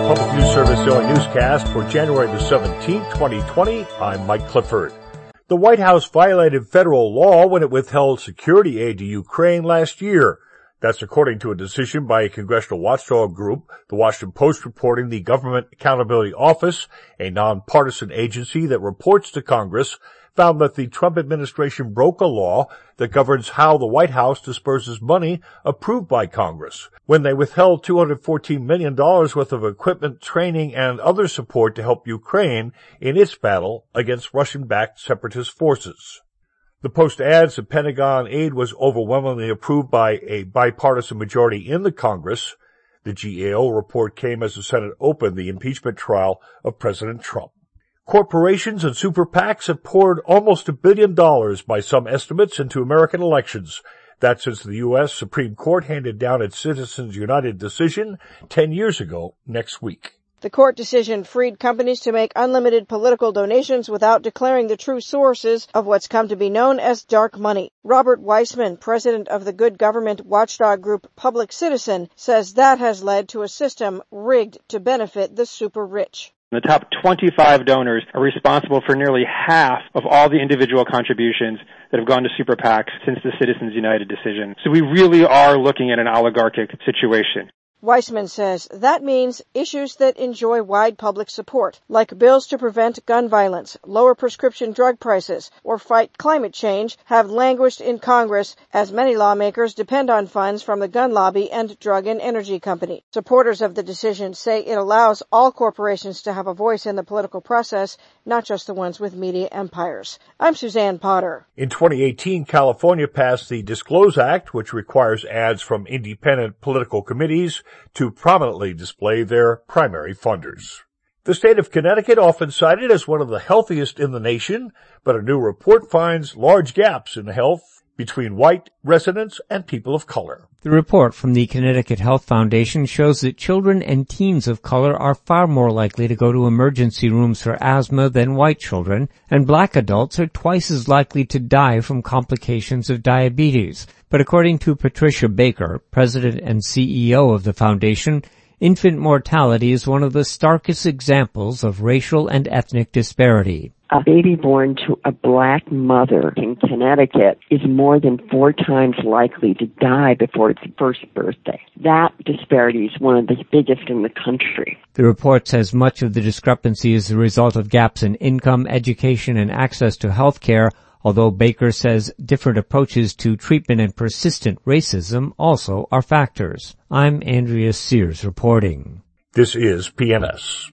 Public News Service Daily Newscast for January the 17th, 2020. I'm Mike Clifford. The White House violated federal law when it withheld security aid to Ukraine last year. That's according to a decision by a congressional watchdog group, the Washington Post reporting the Government Accountability Office, a nonpartisan agency that reports to Congress, found that the Trump administration broke a law that governs how the White House disperses money approved by Congress when they withheld $214 million worth of equipment, training, and other support to help Ukraine in its battle against Russian-backed separatist forces. The Post adds that Pentagon aid was overwhelmingly approved by a bipartisan majority in the Congress. The GAO report came as the Senate opened the impeachment trial of President Trump. Corporations and super PACs have poured almost $1 billion by some estimates into American elections. That's since the U.S. Supreme Court handed down its Citizens United decision 10 years ago next week. The court decision freed companies to make unlimited political donations without declaring the true sources of what's come to be known as dark money. Robert Weissman, president of the good government watchdog group Public Citizen, says that has led to a system rigged to benefit the super rich. The top 25 donors are responsible for nearly half of all the individual contributions that have gone to super PACs since the Citizens United decision. So we really are looking at an oligarchic situation. Weissman says that means issues that enjoy wide public support, like bills to prevent gun violence, lower prescription drug prices, or fight climate change, have languished in Congress as many lawmakers depend on funds from the gun lobby and drug and energy company. Supporters of the decision say it allows all corporations to have a voice in the political process, not just the ones with media empires. I'm Suzanne Potter. In 2018, California passed the Disclose Act, which requires ads from independent political committees to prominently display their primary funders. The state of Connecticut, often cited as one of the healthiest in the nation, but a new report finds large gaps in health between white residents and people of color. The report from the Connecticut Health Foundation shows that children and teens of color are far more likely to go to emergency rooms for asthma than white children, and black adults are twice as likely to die from complications of diabetes. But according to Patricia Baker, president and CEO of the foundation, infant mortality is one of the starkest examples of racial and ethnic disparity. A baby born to a black mother in Connecticut is more than 4 times likely to die before its first birthday. That disparity is one of the biggest in the country. The report says much of the discrepancy is the result of gaps in income, education, and access to health care, although Baker says different approaches to treatment and persistent racism also are factors. I'm Andrea Sears reporting. This is PNS.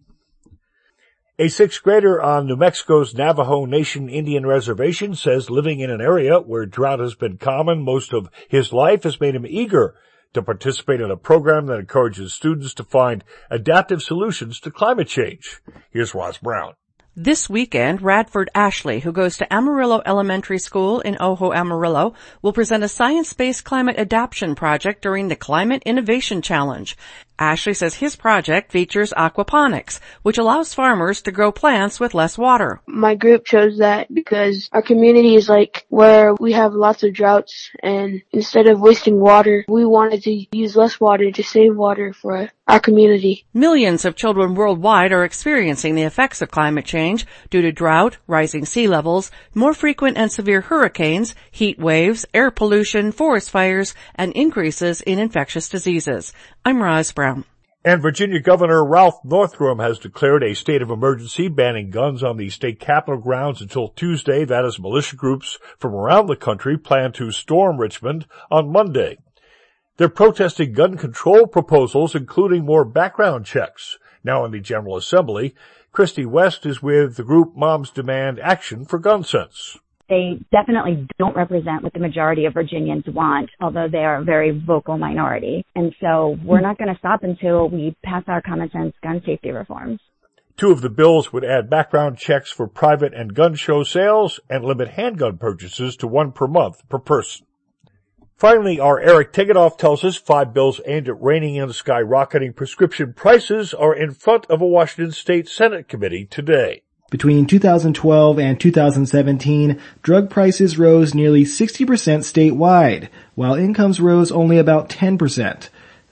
A 6th grader on New Mexico's Navajo Nation Indian Reservation says living in an area where drought has been common most of his life has made him eager to participate in a program that encourages students to find adaptive solutions to climate change. Here's Roz Brown. This weekend, Radford Ashley, who goes to Amarillo Elementary School in Ojo, Amarillo, will present a science-based climate adaptation project during the Climate Innovation Challenge. Ashley says his project features aquaponics, which allows farmers to grow plants with less water. My group chose that because our community is like where we have lots of droughts, and instead of wasting water, we wanted to use less water to save water for our community. Millions of children worldwide are experiencing the effects of climate change due to drought, rising sea levels, more frequent and severe hurricanes, heat waves, air pollution, forest fires, and increases in infectious diseases. I'm Roz Brown. And Virginia Governor Ralph Northam has declared a state of emergency, banning guns on the state capitol grounds until Tuesday. That is, militia groups from around the country plan to storm Richmond on Monday. They're protesting gun control proposals, including more background checks. Now in the General Assembly, Christy West is with the group Moms Demand Action for Gun Sense. They definitely don't represent what the majority of Virginians want, although they are a very vocal minority. And so we're not going to stop until we pass our common sense gun safety reforms. 2 of the bills would add background checks for private and gun show sales and limit handgun purchases to 1 per month per person. Finally, our Eric Tegetthoff tells us 5 bills aimed at reining in skyrocketing prescription prices are in front of a Washington State Senate committee today. Between 2012 and 2017, drug prices rose nearly 60% statewide, while incomes rose only about 10%.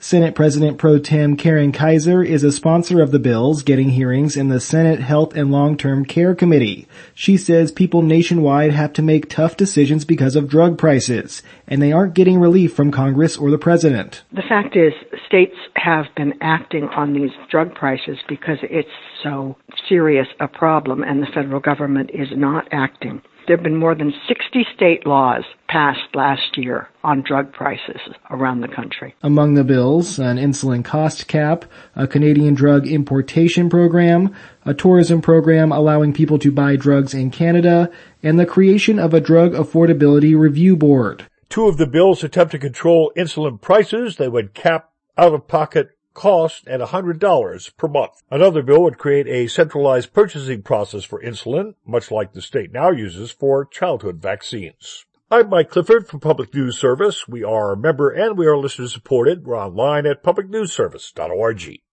Senate President Pro Tem Karen Kaiser is a sponsor of the bills, getting hearings in the Senate Health and Long-Term Care Committee. She says people nationwide have to make tough decisions because of drug prices, and they aren't getting relief from Congress or the President. The fact is, states have been acting on these drug prices because it's so serious a problem, and the federal government is not acting. There have been more than 60 state laws passed last year on drug prices around the country. Among the bills, an insulin cost cap, a Canadian drug importation program, a tourism program allowing people to buy drugs in Canada, and the creation of a drug affordability review board. Two of the bills attempt to control insulin prices. They would cap out-of-pocket cost at $100 per month. Another bill would create a centralized purchasing process for insulin, much like the state now uses for childhood vaccines. I'm Mike Clifford from Public News Service. We are a member and we are listener supported. We're online at publicnewsservice.org.